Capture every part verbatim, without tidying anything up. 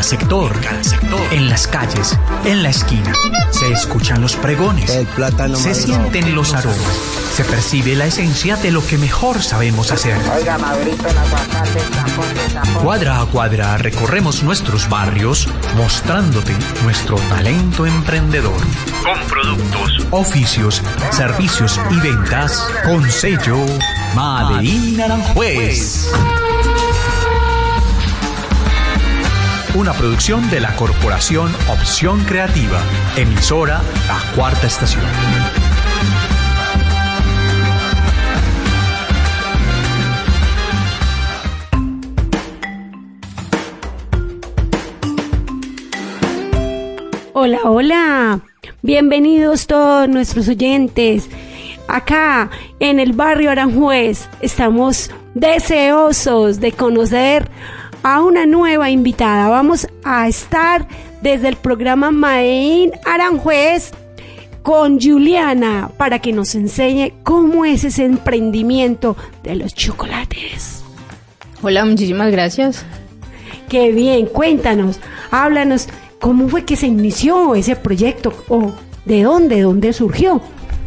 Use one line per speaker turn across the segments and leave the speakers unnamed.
cada sector, en cada sector, en las calles, en la esquina. Se escuchan los pregones,
el plátano
se
maduro,
sienten los aromas, se percibe la esencia de lo que mejor sabemos hacer.
Oiga, madurito, el aguacate, tapón, tapón.
Cuadra a cuadra recorremos nuestros barrios mostrándote nuestro talento emprendedor. Con productos, oficios, servicios y ventas con sello Made in Aranjuez. Una producción de la Corporación Opción Creativa, emisora La Cuarta Estación.
Hola, hola, bienvenidos todos nuestros oyentes. Acá en el barrio Aranjuez estamos deseosos de conocer a una nueva invitada. Vamos a estar desde el programa Made in Aranjuez con Juliana para que nos enseñe cómo es ese emprendimiento de los chocolates.
Hola, muchísimas gracias.
Qué bien, cuéntanos, háblanos, ¿cómo fue que se inició ese proyecto o de dónde, dónde surgió?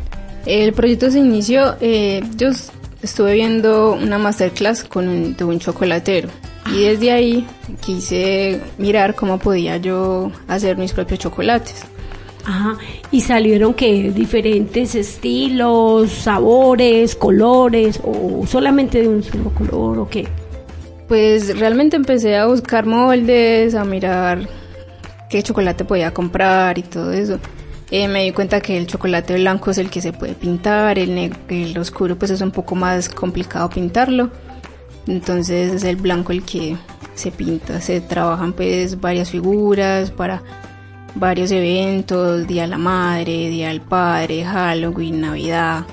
El proyecto se inició, eh, yo estuve viendo una masterclass con un, de un chocolatero. Y desde ahí quise mirar cómo podía yo hacer mis propios chocolates.
Ajá, y salieron que diferentes estilos, sabores, colores, o solamente de un solo color, ¿o qué?
Pues realmente empecé a buscar moldes, a mirar qué chocolate podía comprar y todo eso. Eh, me di cuenta que el chocolate blanco es el que se puede pintar, el, negro, el oscuro pues es un poco más complicado pintarlo. Entonces es el blanco el que se pinta, se trabajan pues varias figuras para varios eventos, Día de la Madre, Día del Padre, Halloween, Navidad.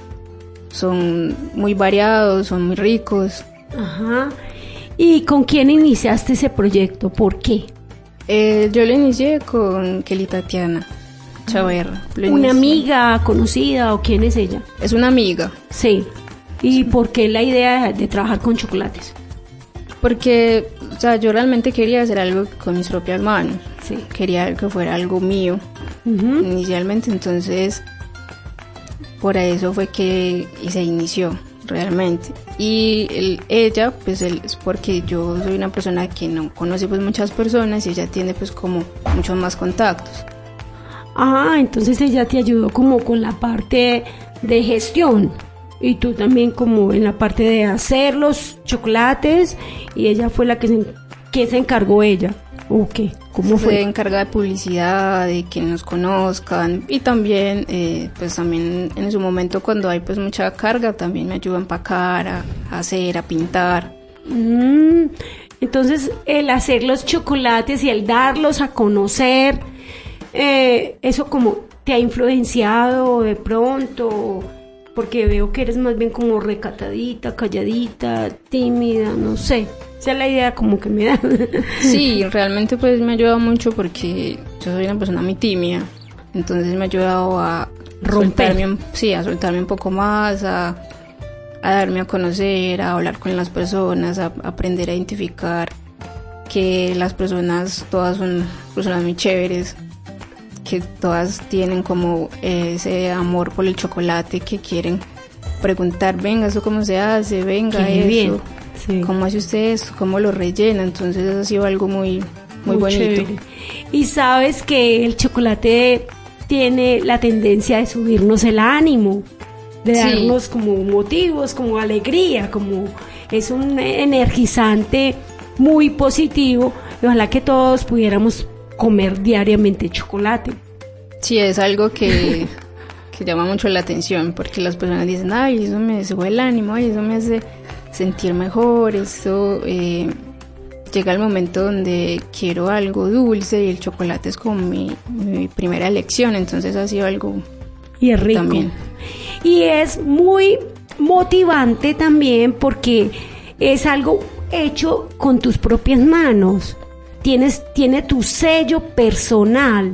Son muy variados, son muy ricos.
Ajá. ¿Y con quién iniciaste ese proyecto? ¿Por qué?
Eh, yo lo inicié con Kelly Tatiana Chaverra.
¿Una amiga conocida o quién es ella?
Es una amiga.
Sí. ¿Y por qué la idea de trabajar con chocolates?
Porque, o sea, yo realmente quería hacer algo con mis propias manos.
Sí.
Quería que fuera algo mío, uh-huh. Inicialmente, entonces, por eso fue que se inició realmente. Y el, ella, pues, el, es porque yo soy una persona que no conoce, pues, muchas personas y ella tiene, pues, como muchos más contactos.
Ah, entonces ella te ayudó como con la parte de gestión. Y tú también como en la parte de hacer los chocolates y ella fue la que se, que se encargó ella. ¿O qué? ¿Cómo fue?
Se encarga de publicidad, de que nos conozcan y también, eh, pues también en su momento cuando hay pues mucha carga también me ayuda a empacar, a, a hacer, a pintar.
Mm, entonces el hacer los chocolates y el darlos a conocer, eh, eso como te ha influenciado de pronto. Porque veo que eres más bien como recatadita, calladita, tímida, no sé. Esa es la idea como que me da.
Sí, realmente pues me ha ayudado mucho porque yo soy una persona muy tímida. Entonces me ha ayudado a
romper.
Soltarme, sí, a soltarme un poco más, a, a darme a conocer, a hablar con las personas, a, a aprender a identificar que las personas, todas son personas muy chéveres, que todas tienen como ese amor por el chocolate, que quieren preguntar, venga, ¿eso cómo se hace? Venga,
Qué
eso,
bien. Sí.
¿Cómo hace usted esto? ¿Cómo lo rellena? Entonces eso ha sido algo muy, muy, muy bonito. Chévere.
Y sabes que el chocolate tiene la tendencia de subirnos el ánimo, de
sí.
darnos como motivos, como alegría, como es un energizante muy positivo. Y ojalá que todos pudiéramos comer diariamente chocolate.
Sí, es algo que, que llama mucho la atención, porque las personas dicen, ay, eso me sube el ánimo, ay, eso me hace sentir mejor, eso eh, llega el momento donde quiero algo dulce y el chocolate es como mi, mi primera elección, entonces ha sido algo
y es rico
también.
Y es muy motivante también porque es algo hecho con tus propias manos. Tienes, tiene tu sello personal,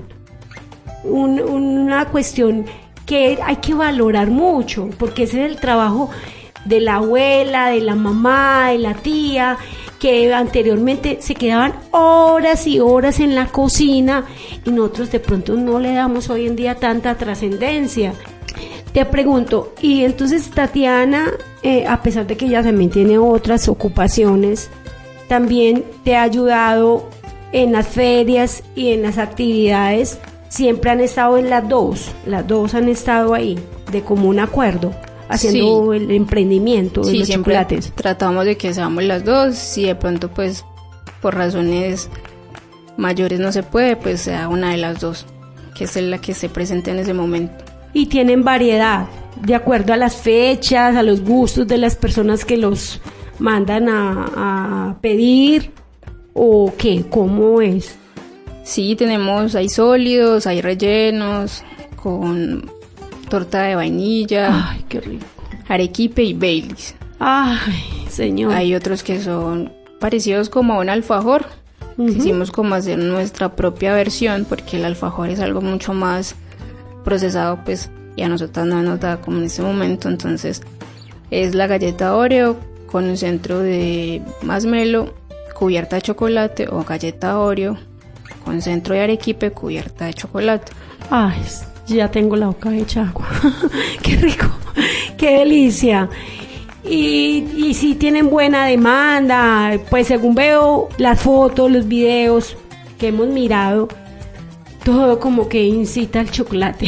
un, una cuestión que hay que valorar mucho, porque ese es el trabajo de la abuela, de la mamá, de la tía, que que anteriormente se quedaban horas y horas en la cocina y nosotros de pronto no le damos hoy en día tanta trascendencia. Te pregunto, y entonces Tatiana, eh, a pesar de que ella también tiene otras ocupaciones, también te ha ayudado en las ferias y en las actividades, siempre han estado en las dos, las dos han estado ahí, de común acuerdo, haciendo sí. el emprendimiento de
sí,
los
siempre
chocolates.
Tratamos de que seamos las dos, si de pronto pues por razones mayores no se puede, pues sea una de las dos, que es la que se presente en ese momento.
Y tienen variedad, de acuerdo a las fechas, a los gustos de las personas que los mandan a, a pedir, ¿o qué? ¿Cómo es?
Sí, tenemos, hay sólidos, hay rellenos, con torta de vainilla.
Ay, qué rico.
Arequipe y Baileys.
Ay, señor.
Hay otros que son parecidos como a un alfajor. Uh-huh. Quisimos como hacer nuestra propia versión, porque el alfajor es algo mucho más procesado, pues, y a nosotros no nos da como en ese momento. Entonces es la galleta Oreo con un centro de masmelo, cubierta de chocolate, o galleta Oreo con centro de arequipe, cubierta de chocolate.
Ay, ya tengo la boca hecha agua. Qué rico, qué delicia. Y, y si tienen buena demanda, pues según veo las fotos, los videos que hemos mirado, todo como que incita al chocolate.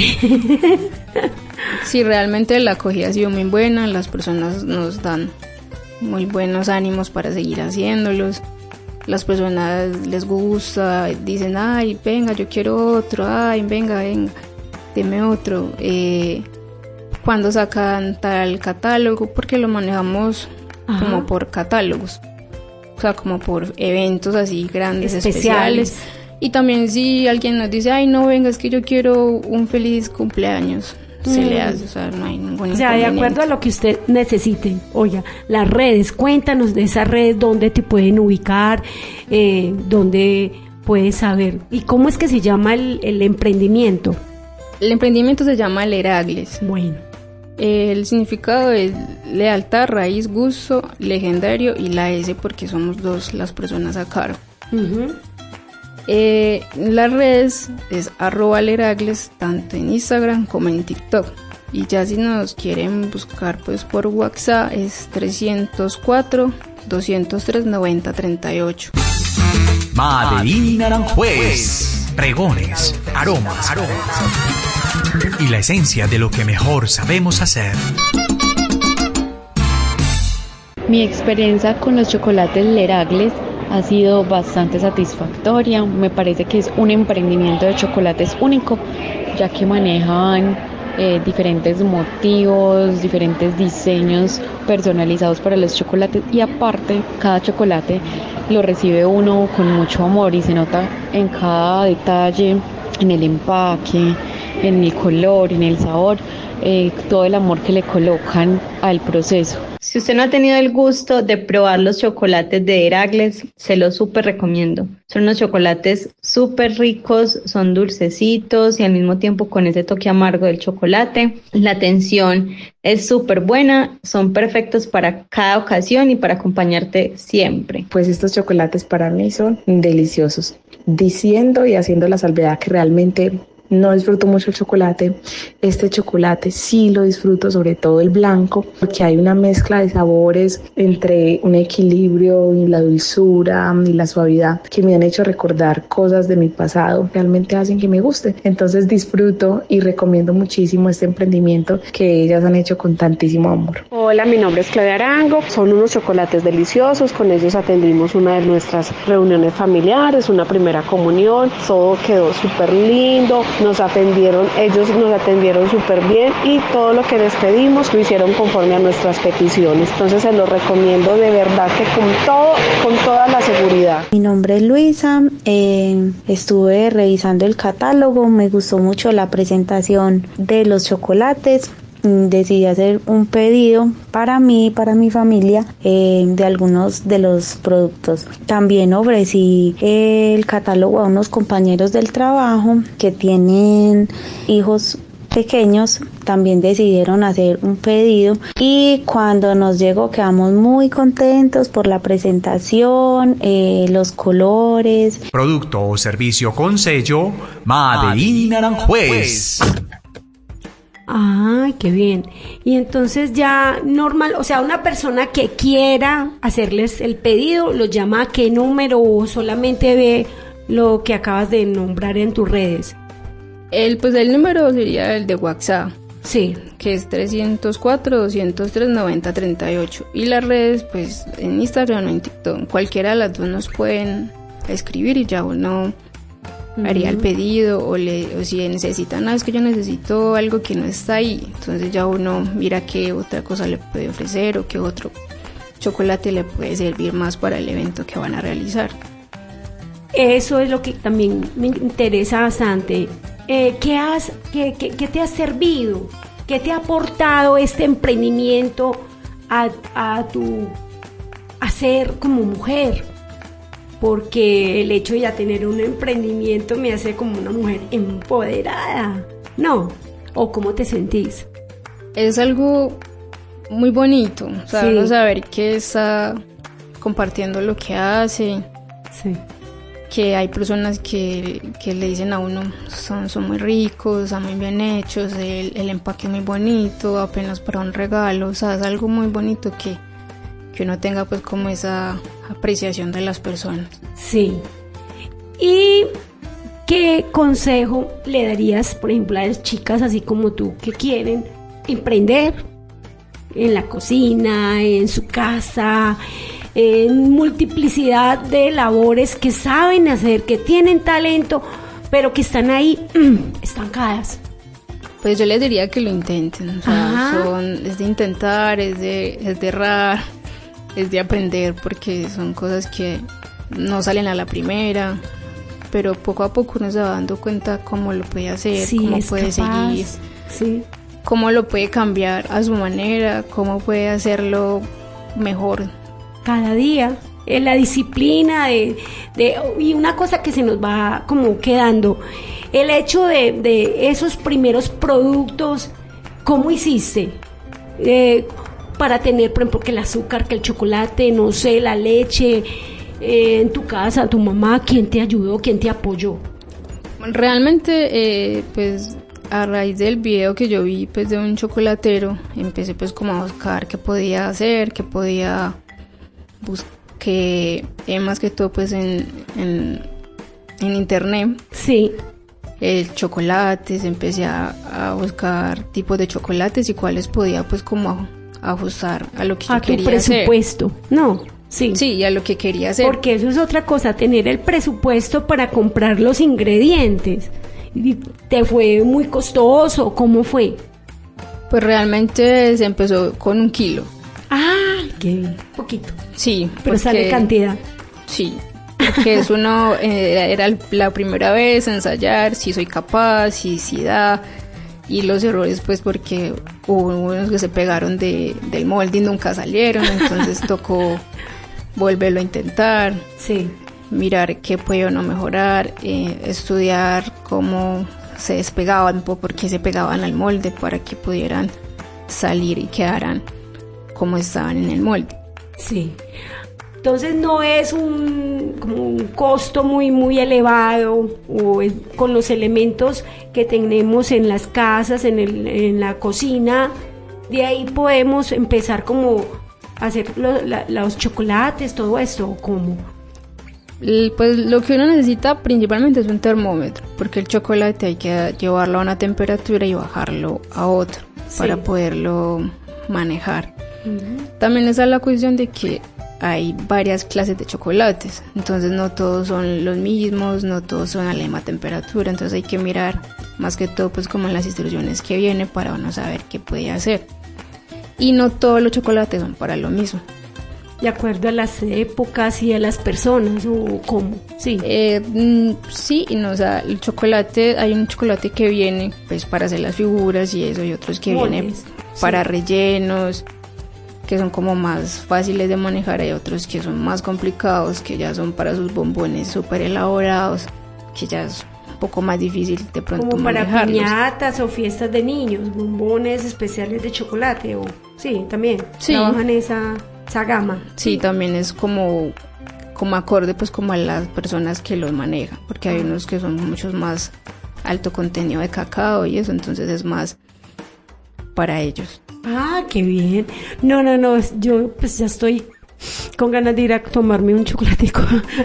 Sí, realmente la acogida ha sido muy buena, las personas nos dan muy buenos ánimos para seguir haciéndolos. Las personas les gusta, dicen, ay, venga, yo quiero otro, ay, venga, venga, deme otro. Eh, cuando sacan tal catálogo, porque lo manejamos Ajá. como por catálogos, o sea, como por eventos así grandes, especiales. especiales. Y también si alguien nos dice, ay, no, venga, es que yo quiero un feliz cumpleaños, mm. se le hace, o sea, no hay ningún
O sea, de acuerdo a lo que usted necesite. Oiga, las redes, cuéntanos de esas redes, dónde te pueden ubicar, eh, dónde puedes saber. ¿Y cómo es que se llama el, el emprendimiento?
El emprendimiento se llama Leragles.
Bueno.
El significado es lealtad, raíz, gusto, legendario, y la S porque somos dos las personas a cargo. Uh-huh. Eh, las redes es arroba Leragles, tanto en Instagram como en TikTok. Y ya si nos quieren buscar pues por WhatsApp es trescientos cuatro, doscientos tres, noventa, treinta y ocho.
Made in Aranjuez. Pregones, aromas, aromas y la esencia de lo que mejor sabemos hacer.
Mi experiencia con los chocolates Leragles ha sido bastante satisfactoria. Me parece que es un emprendimiento de chocolates único, ya que manejan eh, diferentes motivos, diferentes diseños personalizados para los chocolates, y aparte cada chocolate lo recibe uno con mucho amor y se nota en cada detalle, en el empaque, en el color, en el sabor, eh, todo el amor que le colocan al proceso.
Si usted no ha tenido el gusto de probar los chocolates de Leragles, se los súper recomiendo. Son unos chocolates súper ricos, son dulcecitos y al mismo tiempo con ese toque amargo del chocolate. La atención es súper buena, son perfectos para cada ocasión y para acompañarte siempre.
Pues estos chocolates para mí son deliciosos. Diciendo y haciendo la salvedad que realmente no disfruto mucho el chocolate, este chocolate sí lo disfruto, sobre todo el blanco, porque hay una mezcla de sabores entre un equilibrio y la dulzura y la suavidad que me han hecho recordar cosas de mi pasado, realmente hacen que me guste. Entonces disfruto y recomiendo muchísimo este emprendimiento que ellas han hecho con tantísimo amor.
Hola, mi nombre es Claudia Arango, son unos chocolates deliciosos, con ellos atendimos una de nuestras reuniones familiares, una primera comunión, todo quedó súper lindo. Nos atendieron, ellos nos atendieron súper bien y todo lo que les pedimos lo hicieron conforme a nuestras peticiones. Entonces se los recomiendo de verdad que con todo, con toda la seguridad.
Mi nombre es Luisa, eh, estuve revisando el catálogo, me gustó mucho la presentación de los chocolates. Decidí hacer un pedido para mí y para mi familia eh, de algunos de los productos. También ofrecí el catálogo a unos compañeros del trabajo que tienen hijos pequeños también decidieron hacer un pedido y cuando nos llegó quedamos muy contentos por la presentación, eh, los colores.
Producto o servicio con sello Made in Aranjuez.
Ay, qué bien. Y entonces ya normal, o sea, una persona que quiera hacerles el pedido, ¿los llama a qué número o solamente ve lo que acabas de nombrar en tus redes?
El, pues el número sería el de WhatsApp.
Sí.
Que es trescientos cuatro, doscientos tres, noventa, treinta y ocho. Y las redes, pues en Instagram o en TikTok, cualquiera de las dos nos pueden escribir y ya uno haría el pedido o, le, o si necesitan, no, es que yo necesito algo que no está ahí, entonces ya uno mira qué otra cosa le puede ofrecer o qué otro chocolate le puede servir más para el evento que van a realizar.
Eso es lo que también me interesa bastante. Eh, ¿qué, has, qué, qué, ¿Qué te ha servido? ¿Qué te ha aportado este emprendimiento a, a tu hacer como mujer? Porque el hecho de ya tener un emprendimiento me hace como una mujer empoderada, ¿no? ¿O cómo te sentís?
Es algo muy bonito, o sea,
Sí.
uno saber que está compartiendo lo que hace,
Sí.
que hay personas que, que le dicen a uno, son, son muy ricos, están muy bien hechos, el, el empaque es muy bonito, apenas para un regalo, o sea, es algo muy bonito que, que uno tenga pues como esa apreciación de las personas.
Sí. ¿Y qué consejo le darías, por ejemplo, a las chicas así como tú que quieren emprender en la cocina, en su casa, en multiplicidad de labores que saben hacer, que tienen talento, pero que están ahí mm, estancadas?
Pues yo les diría que lo intenten, o sea,
Ajá.
son, es de intentar, es de, es de errar, es de aprender, porque son cosas que no salen a la primera, pero poco a poco uno se va dando cuenta cómo lo puede hacer,
Sí,
cómo
es
puede
capaz.
seguir,
Sí.
cómo lo puede cambiar a su manera, cómo puede hacerlo mejor.
Cada día, en la disciplina de, de y una cosa que se nos va como quedando, el hecho de, de esos primeros productos, ¿cómo hiciste? Eh, para tener, por ejemplo, que el azúcar, que el chocolate, no sé, la leche, eh, en tu casa, tu mamá, ¿quién te ayudó, quién te apoyó?
Realmente, eh, pues a raíz del video que yo vi pues de un chocolatero, empecé pues como a buscar qué podía hacer, qué podía buscar, que eh, más que todo pues en, en, en internet.
Sí.
El chocolates, empecé a, a buscar tipos de chocolates y cuáles podía pues como ajustar a lo que
A
yo
tu
quería hacer.
presupuesto, ¿no? Sí.
Sí, a lo que quería hacer.
Porque eso es otra cosa, tener el presupuesto para comprar los ingredientes. ¿Y te fue muy costoso? ¿Cómo fue?
Pues realmente se empezó con un kilo.
Ah, qué bien, poquito.
Sí.
Pero
porque-
sale cantidad.
Sí, porque es uno, eh, era la primera vez ensayar, si soy capaz, si, si da, y los errores pues porque hubo unos que se pegaron de, del molde y nunca salieron, entonces tocó volverlo a intentar,
Sí.
mirar qué puede o no mejorar, eh, estudiar cómo se despegaban, po- por qué se pegaban al molde para que pudieran salir y quedaran como estaban en el molde.
Sí. Entonces no es un, como un costo muy muy elevado o es- con los elementos que tenemos en las casas, en, el, en la cocina, de ahí podemos empezar como a hacer lo- la- los chocolates, todo esto, ¿o cómo?
El- Pues lo que uno necesita principalmente es un termómetro, porque el chocolate hay que llevarlo a una temperatura y bajarlo a otra
Sí.
para poderlo manejar. También está la cuestión de que hay varias clases de chocolates, entonces no todos son los mismos, no todos son a la misma temperatura, entonces hay que mirar más que todo pues como en las instrucciones que viene para uno saber qué puede hacer. Y no todos los chocolates son para lo mismo.
De acuerdo a las épocas y a las personas, o cómo, sí.
Eh, mm, sí y no, o sea, el chocolate, hay un chocolate que viene pues para hacer las figuras y eso, y otros que
Moldes,
vienen
sí.
para rellenos, que son como más fáciles de manejar, hay otros que son más complicados, que ya son para sus bombones súper elaborados, que ya es poco más difícil de pronto
como para
manejarlos.
piñatas o fiestas de niños, bombones especiales de chocolate, o sí, también
Sí.
trabajan esa, esa gama.
Sí, también es como, como acorde pues como a las personas que los manejan, porque hay unos que son muchos más alto contenido de cacao y eso, entonces es más para ellos.
Ah, qué bien. No, no, no, yo pues ya estoy con ganas de ir a tomarme un chocolatico.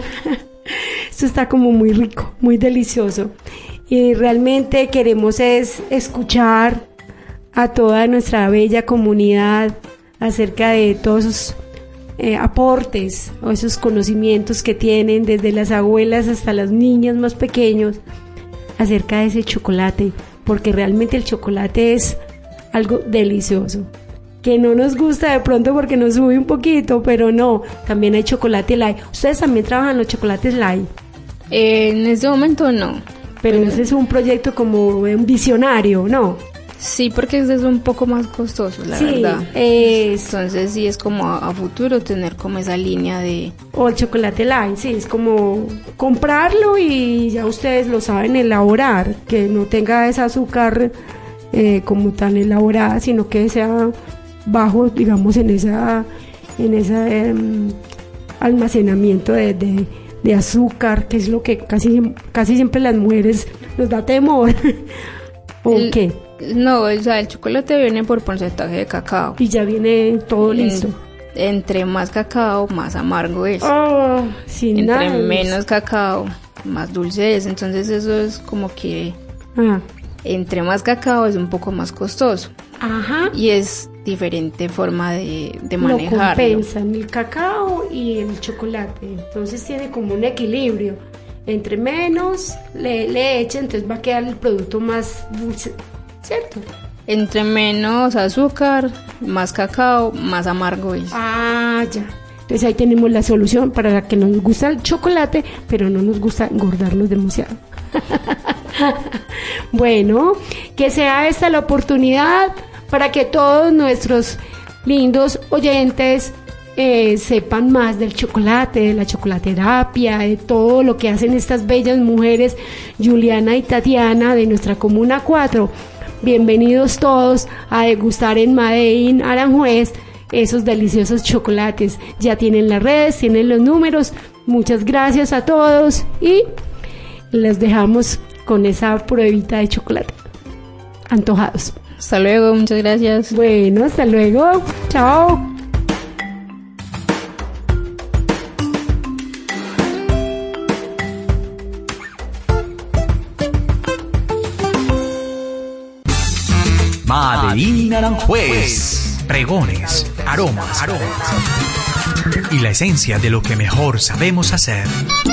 Esto está como muy rico, muy delicioso. Y realmente queremos es escuchar a toda nuestra bella comunidad acerca de todos esos eh, aportes o esos conocimientos que tienen desde las abuelas hasta las niñas más pequeños acerca de ese chocolate, porque realmente el chocolate es algo delicioso, que no nos gusta de pronto porque nos sube un poquito, pero no, también hay chocolate light. ¿Ustedes también trabajan los chocolates light?
Eh, en este momento no.
Pero ese es un proyecto como un visionario, ¿no?
Sí, porque ese es un poco más costoso, la
Sí,
verdad.
es-
Entonces sí es como a, a futuro tener como esa línea de...
O el chocolate light, sí, es como comprarlo y ya ustedes lo saben elaborar, que no tenga ese azúcar eh, como tan elaborada, sino que sea bajo, digamos, en esa en ese em, almacenamiento de, de, de azúcar, que es lo que casi casi siempre las mujeres nos da temor. ¿O
El-
qué?
No, o sea, el chocolate viene por porcentaje de cacao.
Y ya viene todo
En-
listo.
Entre más cacao, más amargo es.
Oh, sin
Entre
nada.
menos cacao, más dulce es. Entonces eso es como que
Ah,
entre más cacao es un poco más costoso.
ajá.
Y es diferente forma de, de
Lo
manejarlo.
compensan el cacao y el chocolate, entonces tiene como un equilibrio. Entre menos le, le echa, entonces va a quedar el producto más dulce, ¿cierto?
Entre menos azúcar, más cacao, más amargo es.
Ah, ya. Entonces ahí tenemos la solución para la que nos gusta el chocolate, pero no nos gusta engordarnos demasiado. Bueno, que sea esta la oportunidad para que todos nuestros lindos oyentes eh, sepan más del chocolate, de la chocolaterapia, de todo lo que hacen estas bellas mujeres, Juliana y Tatiana, de nuestra Comuna cuatro. Bienvenidos todos a degustar en Made in Aranjuez esos deliciosos chocolates. Ya tienen las redes, tienen los números. Muchas gracias a todos y les dejamos con esa pruebita de chocolate. Antojados.
Hasta luego, muchas gracias.
Bueno, hasta luego. Chao.
Made in Aranjuez. Pregones, aromas, aromas. Y la esencia de lo que mejor sabemos hacer.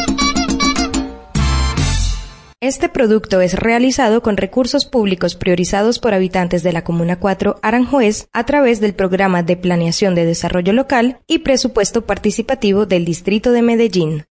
Este producto es realizado con recursos públicos priorizados por habitantes de la Comuna cuatro Aranjuez a través del Programa de Planeación de Desarrollo Local y Presupuesto Participativo del Distrito de Medellín.